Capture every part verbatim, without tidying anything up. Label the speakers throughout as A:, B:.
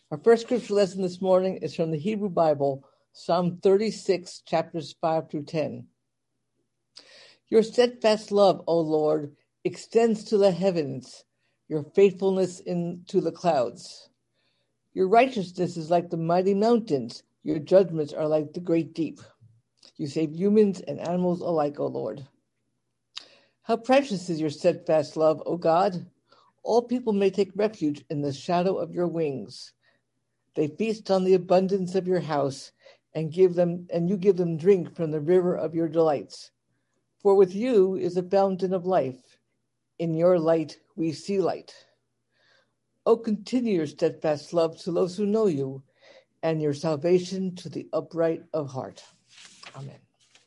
A: Our first scripture lesson this morning is from the Hebrew Bible, Psalm thirty-six, chapters five through ten. Your steadfast love, O Lord, extends to the heavens, your faithfulness into the clouds. Your righteousness is like the mighty mountains, your judgments are like the great deep. You save humans and animals alike, O Lord. How precious is your steadfast love, O God! All people may take refuge in the shadow of your wings. They feast on the abundance of your house, and give them and you give them drink from the river of your delights. For with you is a fountain of life. In your light we see light. O continue your steadfast love to those who know you, and your salvation to the upright of heart. Amen.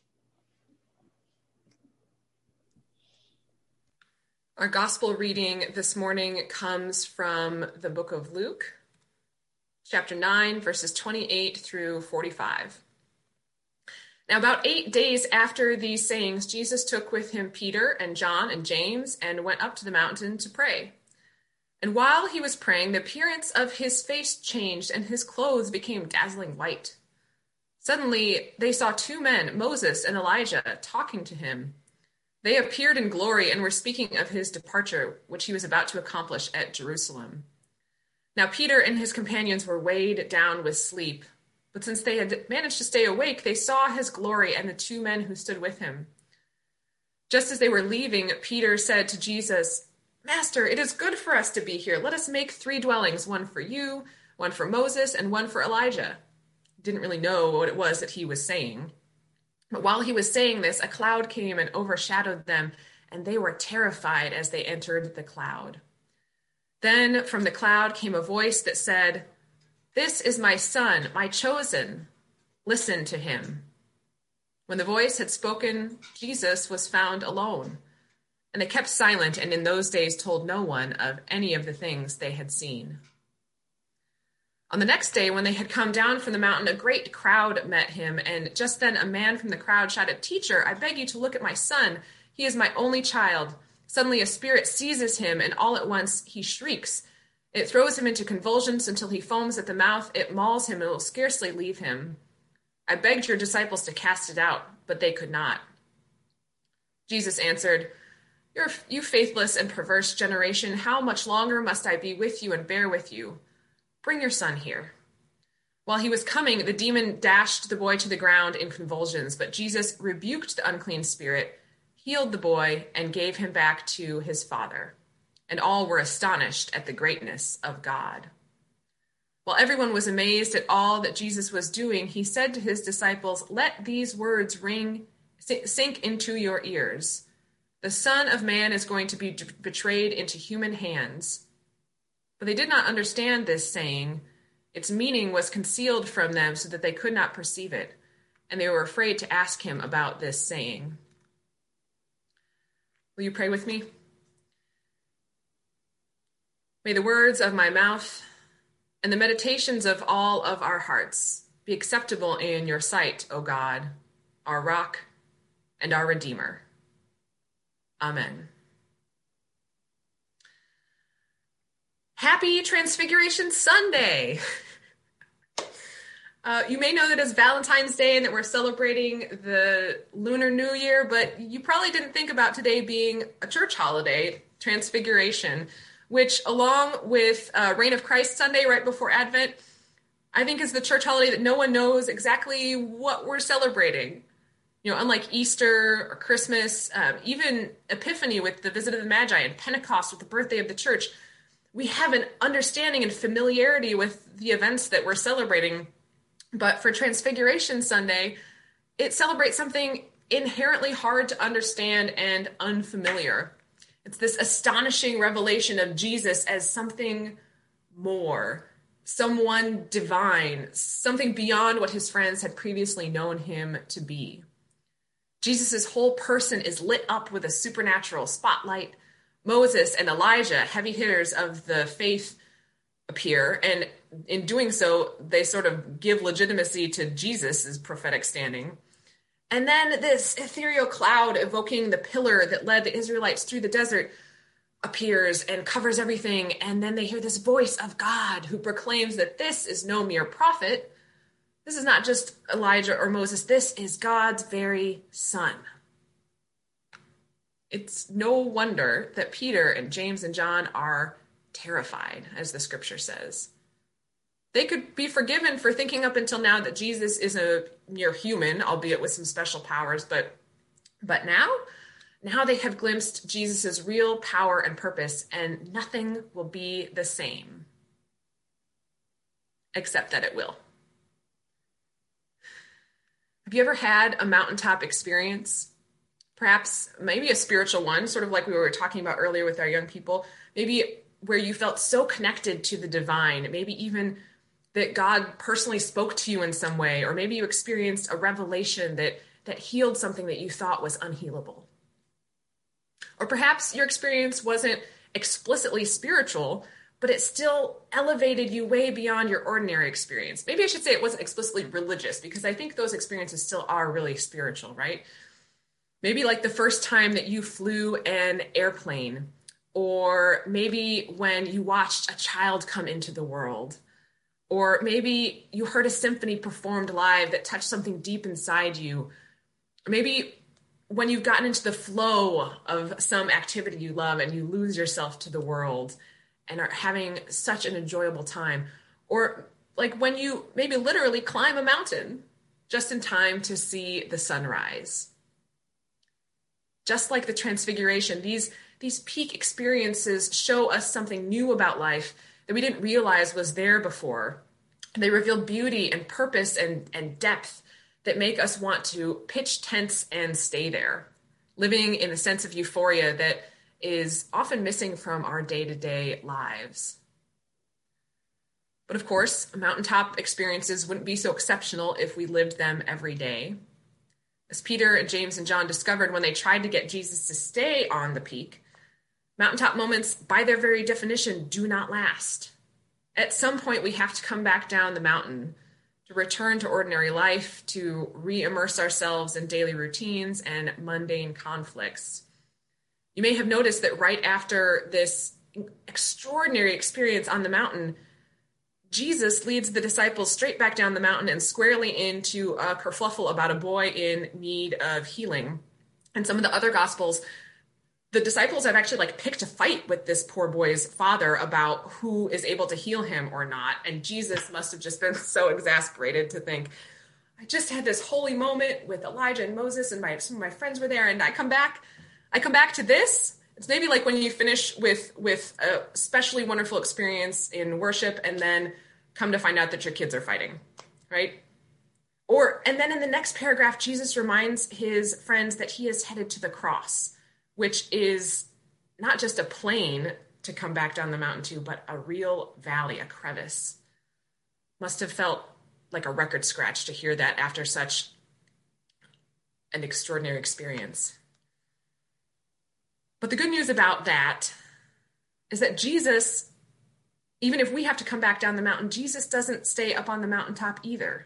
B: Our gospel reading this morning comes from the book of Luke, chapter nine, verses twenty-eight through forty-five. Now, about eight days after these sayings, Jesus took with him Peter and John and James and went up to the mountain to pray. And while he was praying, the appearance of his face changed and his clothes became dazzling white. Suddenly, they saw two men, Moses and Elijah, talking to him. They appeared in glory and were speaking of his departure, which he was about to accomplish at Jerusalem. Now Peter and his companions were weighed down with sleep, but since they had managed to stay awake, they saw his glory and the two men who stood with him. Just as they were leaving, Peter said to Jesus, "Master, it is good for us to be here. Let us make three dwellings, one for you, one for Moses, and one for Elijah." He didn't really know what it was that he was saying. But while he was saying this, a cloud came and overshadowed them, and they were terrified as they entered the cloud. Then from the cloud came a voice that said, "This is my son, my chosen. Listen to him." When the voice had spoken, Jesus was found alone, and they kept silent and in those days told no one of any of the things they had seen. On the next day, when they had come down from the mountain, a great crowd met him, and just then a man from the crowd shouted, "Teacher, I beg you to look at my son. He is my only child." Suddenly a spirit seizes him, and all at once he shrieks. It throws him into convulsions until he foams at the mouth. It mauls him and will scarcely leave him. I begged your disciples to cast it out, but they could not. Jesus answered, You're, you faithless and perverse generation, how much longer must I be with you and bear with you? Bring your son here." While he was coming, the demon dashed the boy to the ground in convulsions, but Jesus rebuked the unclean spirit, healed the boy, and gave him back to his father. And all were astonished at the greatness of God. While everyone was amazed at all that Jesus was doing, he said to his disciples, "Let these words ring, sink into your ears. The Son of Man is going to be betrayed into human hands." But they did not understand this saying. Its meaning was concealed from them so that they could not perceive it, and they were afraid to ask him about this saying. Will you pray with me? May the words of my mouth and the meditations of all of our hearts be acceptable in your sight, O God, our rock and our Redeemer. Amen. Happy Transfiguration Sunday! Uh, you may know that it's Valentine's Day and that we're celebrating the Lunar New Year, but you probably didn't think about today being a church holiday, Transfiguration, which along with uh, Reign of Christ Sunday right before Advent, I think is the church holiday that no one knows exactly what we're celebrating. You know, unlike Easter or Christmas, um, even Epiphany with the visit of the Magi and Pentecost with the birthday of the church, we have an understanding and familiarity with the events that we're celebrating. But for Transfiguration Sunday, it celebrates something inherently hard to understand and unfamiliar. It's this astonishing revelation of Jesus as something more, someone divine, something beyond what his friends had previously known him to be. Jesus' whole person is lit up with a supernatural spotlight. Moses and Elijah, heavy hitters of the faith, appear, and in doing so, they sort of give legitimacy to Jesus' prophetic standing. And then this ethereal cloud evoking the pillar that led the Israelites through the desert appears and covers everything, and then they hear this voice of God who proclaims that this is no mere prophet. This is not just Elijah or Moses. This is God's very Son. It's no wonder that Peter and James and John are terrified, as the scripture says. They could be forgiven for thinking up until now that Jesus is a mere human, albeit with some special powers, but, but now, now they have glimpsed Jesus' real power and purpose, and nothing will be the same, except that it will. Have you ever had a mountaintop experience? Perhaps maybe a spiritual one, sort of like we were talking about earlier with our young people, maybe where you felt so connected to the divine, maybe even that God personally spoke to you in some way, or maybe you experienced a revelation that, that healed something that you thought was unhealable. Or perhaps your experience wasn't explicitly spiritual, but it still elevated you way beyond your ordinary experience. Maybe I should say it wasn't explicitly religious, because I think those experiences still are really spiritual, right? Maybe like the first time that you flew an airplane, or maybe when you watched a child come into the world, or maybe you heard a symphony performed live that touched something deep inside you, or maybe when you've gotten into the flow of some activity you love and you lose yourself to the world and are having such an enjoyable time, or like when you maybe literally climb a mountain just in time to see the sunrise. Just like the Transfiguration, these, these peak experiences show us something new about life that we didn't realize was there before. They reveal beauty and purpose and, and depth that make us want to pitch tents and stay there, living in a sense of euphoria that is often missing from our day-to-day lives. But of course, mountaintop experiences wouldn't be so exceptional if we lived them every day. As Peter, James, and John discovered when they tried to get Jesus to stay on the peak, mountaintop moments, by their very definition, do not last. At some point, we have to come back down the mountain to return to ordinary life, to re-immerse ourselves in daily routines and mundane conflicts. You may have noticed that right after this extraordinary experience on the mountain, Jesus leads the disciples straight back down the mountain and squarely into a kerfluffle about a boy in need of healing. And some of the other gospels, the disciples have actually like picked a fight with this poor boy's father about who is able to heal him or not. And Jesus must have just been so exasperated to think, I just had this holy moment with Elijah and Moses, and my, some of my friends were there, and I come back, I come back to this. It's maybe like when you finish with, with a especially wonderful experience in worship and then come to find out that your kids are fighting, right? Or, and then in the next paragraph, Jesus reminds his friends that he is headed to the cross, which is not just a plain to come back down the mountain to, but a real valley, a crevice. Must have felt like a record scratch to hear that after such an extraordinary experience. But the good news about that is that Jesus, even if we have to come back down the mountain, Jesus doesn't stay up on the mountaintop either.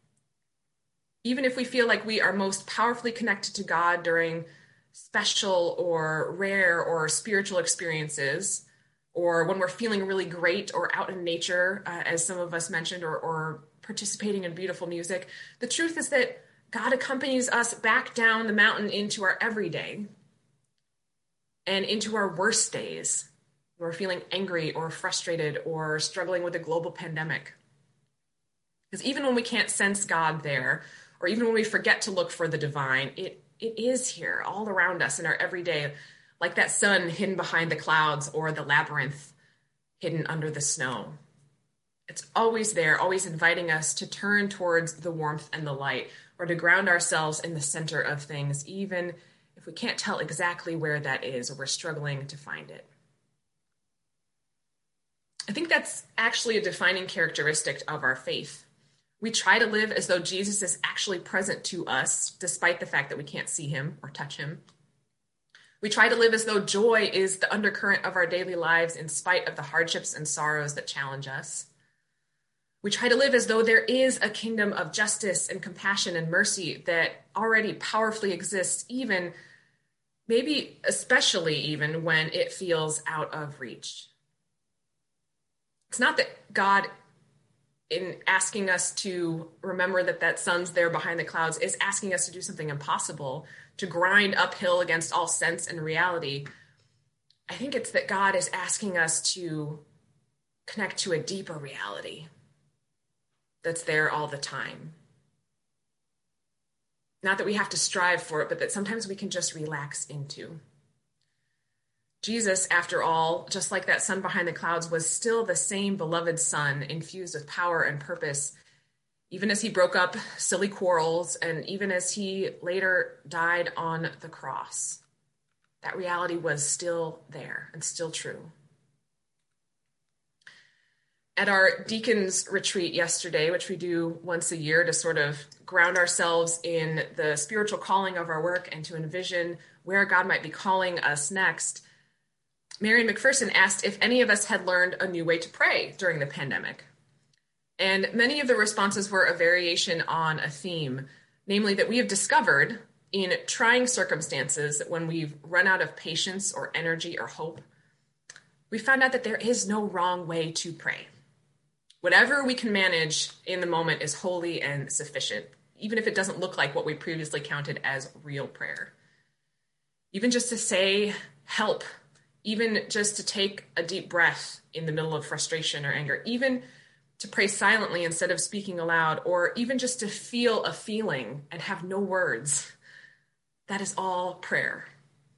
B: Even if we feel like we are most powerfully connected to God during special or rare or spiritual experiences, or when we're feeling really great or out in nature, uh, as some of us mentioned, or, or participating in beautiful music, the truth is that God accompanies us back down the mountain into our everyday and into our worst days. We're feeling angry or frustrated or struggling with a global pandemic. Because even when we can't sense God there, or even when we forget to look for the divine, it it is here all around us in our everyday, like that sun hidden behind the clouds or the labyrinth hidden under the snow. It's always there, always inviting us to turn towards the warmth and the light, or to ground ourselves in the center of things, even if we can't tell exactly where that is, or we're struggling to find it. I think that's actually a defining characteristic of our faith. We try to live as though Jesus is actually present to us, despite the fact that we can't see him or touch him. We try to live as though joy is the undercurrent of our daily lives in spite of the hardships and sorrows that challenge us. We try to live as though there is a kingdom of justice and compassion and mercy that already powerfully exists, even maybe especially even when it feels out of reach. It's not that God, in asking us to remember that that sun's there behind the clouds, is asking us to do something impossible, to grind uphill against all sense and reality. I think it's that God is asking us to connect to a deeper reality that's there all the time. Not that we have to strive for it, but that sometimes we can just relax into. Jesus, after all, just like that sun behind the clouds, was still the same beloved Son, infused with power and purpose, even as he broke up silly quarrels and even as he later died on the cross. That reality was still there and still true. At our deacons retreat yesterday, which we do once a year to sort of ground ourselves in the spiritual calling of our work and to envision where God might be calling us next, Marian McPherson asked if any of us had learned a new way to pray during the pandemic. And many of the responses were a variation on a theme, namely that we have discovered in trying circumstances when we've run out of patience or energy or hope, we found out that there is no wrong way to pray. Whatever we can manage in the moment is holy and sufficient, even if it doesn't look like what we previously counted as real prayer. Even just to say help, even just to take a deep breath in the middle of frustration or anger, even to pray silently instead of speaking aloud, or even just to feel a feeling and have no words. That is all prayer.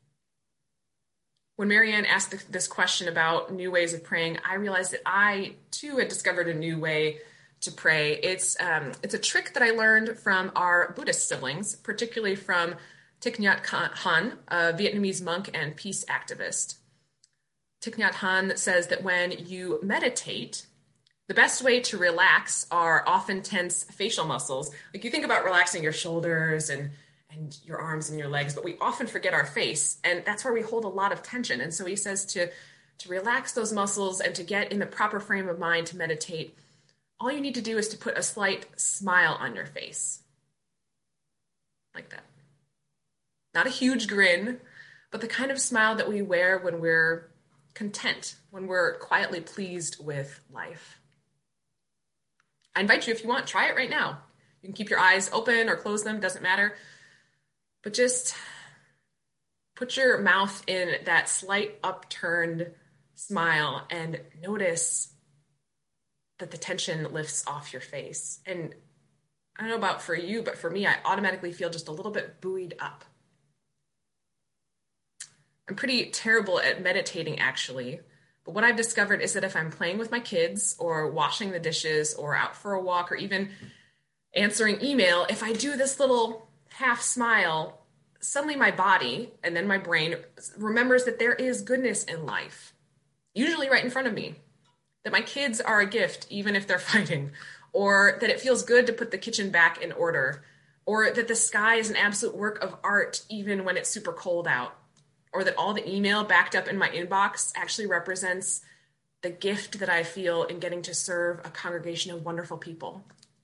B: When Marianne asked this question about new ways of praying, I realized that I, too, had discovered a new way to pray. It's um, it's a trick that I learned from our Buddhist siblings, particularly from Thich Nhat Hanh, a Vietnamese monk and peace activist. Thich Nhat Hanh says that when you meditate, the best way to relax are often tense facial muscles. Like you think about relaxing your shoulders and, and your arms and your legs, but we often forget our face, and that's where we hold a lot of tension. And so he says to, to relax those muscles and to get in the proper frame of mind to meditate, all you need to do is to put a slight smile on your face. Like that. Not a huge grin, but the kind of smile that we wear when we're content, when we're quietly pleased with life. I invite you, if you want, try it right now. You can keep your eyes open or close them, doesn't matter. But just put your mouth in that slight upturned smile and notice that the tension lifts off your face. And I don't know about for you, but for me, I automatically feel just a little bit buoyed up. I'm pretty terrible at meditating, actually. But what I've discovered is that if I'm playing with my kids or washing the dishes or out for a walk or even answering email, if I do this little half smile, suddenly my body and then my brain remembers that there is goodness in life, usually right in front of me, that my kids are a gift, even if they're fighting, or that it feels good to put the kitchen back in order, or that the sky is an absolute work of art, even when it's super cold out. Or that all the email backed up in my inbox actually represents the gift that I feel in getting to serve a congregation of wonderful people.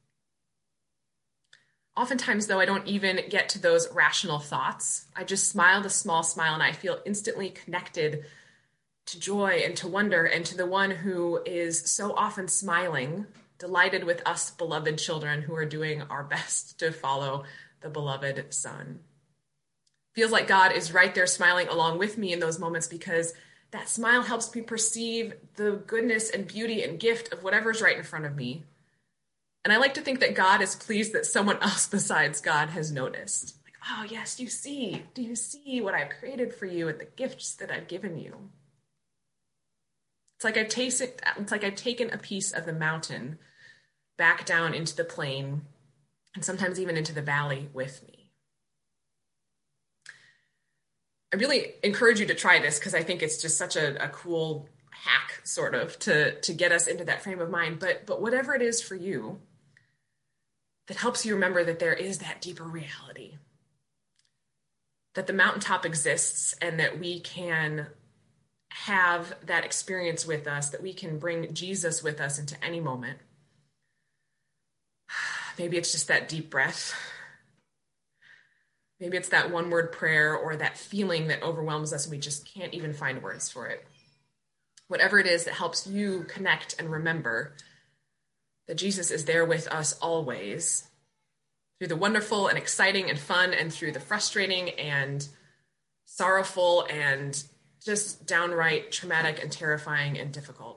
B: Oftentimes, though, I don't even get to those rational thoughts. I just smile the small smile and I feel instantly connected to joy and to wonder and to the one who is so often smiling, delighted with us beloved children who are doing our best to follow the beloved Son. Feels like God is right there smiling along with me in those moments because that smile helps me perceive the goodness and beauty and gift of whatever's right in front of me. And I like to think that God is pleased that someone else besides God has noticed. Like, oh yes, you see, do you see what I've created for you and the gifts that I've given you? It's like I've tasted, it's like I've taken a piece of the mountain back down into the plain and sometimes even into the valley with me. I really encourage you to try this because I think it's just such a, a cool hack, sort of, to, to get us into that frame of mind. But, but whatever it is for you that helps you remember that there is that deeper reality, that the mountaintop exists and that we can have that experience with us, that we can bring Jesus with us into any moment. Maybe it's just that deep breath. Maybe it's that one word prayer or that feeling that overwhelms us and we just can't even find words for it. Whatever it is that helps you connect and remember that Jesus is there with us always, through the wonderful and exciting and fun and through the frustrating and sorrowful and just downright traumatic and terrifying and difficult.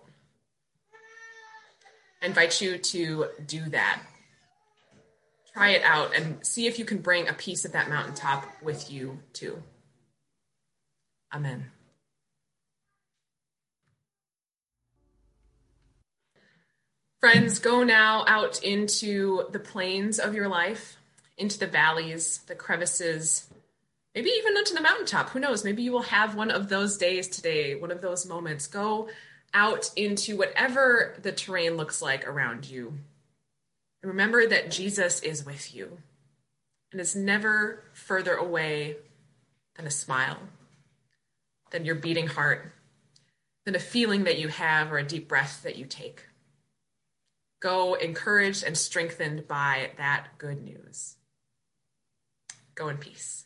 B: I invite you to do that. Try it out and see if you can bring a piece of that mountaintop with you too. Amen. Friends, go now out into the plains of your life, into the valleys, the crevices, maybe even onto the mountaintop. Who knows? Maybe you will have one of those days today, one of those moments. Go out into whatever the terrain looks like around you. And remember that Jesus is with you and is never further away than a smile, than your beating heart, than a feeling that you have or a deep breath that you take. Go encouraged and strengthened by that good news. Go in peace.